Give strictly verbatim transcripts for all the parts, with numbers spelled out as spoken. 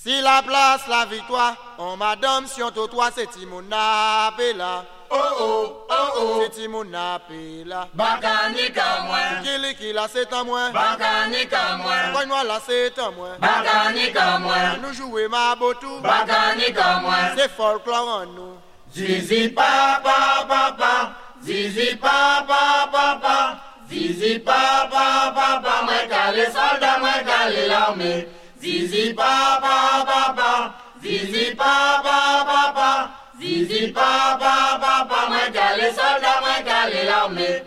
Si la place, la victoire, on madame, si on te toi, c'est Timona Pela. Oh oh, oh oh, c'est Timona Pela. Bakani ka moi, Kili qui la c'est en moins. Bakani ka moi, Quoi noir la c'est en moins. Bakani ka moi, Nous jouer ma botou. Bakani ka moi, C'est folklore en nous. Zizi papa papa, Zizi papa papa, Zizi papa papa, moi calé soldat, moi calé l'armée. Zizi papa papa, Zizi papa papa, Zizi papa papa, moi calé soldat, moi calé l'armée.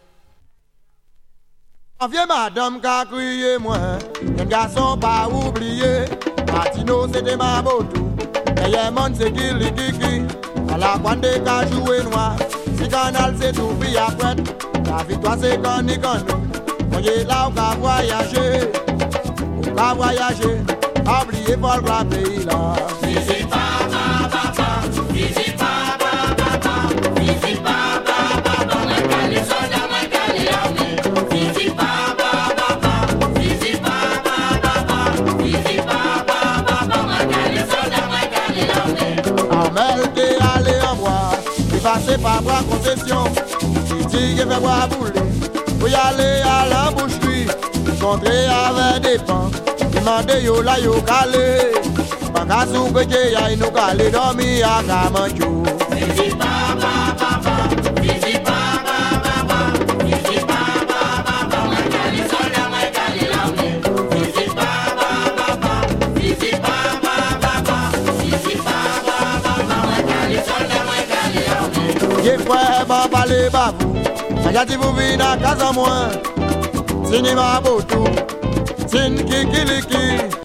En vieux madame qu'a crié moi, un garçon pas oublié. Martino c'était ma botou, d'ailleurs mon c'est Kili Kiki. À la pointe qu'a joué noir, si canal c'est tout puis après. La victoire c'est quand ni quand nous, on y est là on va voyager. On va voyager, oublier pour le pays là. Zizi papa papa, Zizi papa papa, Zizi papa papa, moi calé soldat, moi calé l'armée. Zizi papa papa, Zizi papa papa, Zizi papa papa, moi calé soldat, moi calé l'armée. Amel t'es allé en bois, t'es passé par bois concession. Tu dis qu'il fait bois bouler, faut y aller à la boucherie. Rencontrer avec des pans, demander yo la yo calé. Pas sou que j'ai y'a nous calé dormir à Kamancho. Zizi papa papa, Zizi papa papa, Zizi papa papa, moi calé soldat, moi calé l'armée. Zizi papa papa, Zizi papa papa, Zizi papa papa, moi calé soldat, moi calé l'armée. J'ai frère ban parler babou, j'ai dit vous venez à casa moi. Cinéma botou, sin kikiliki.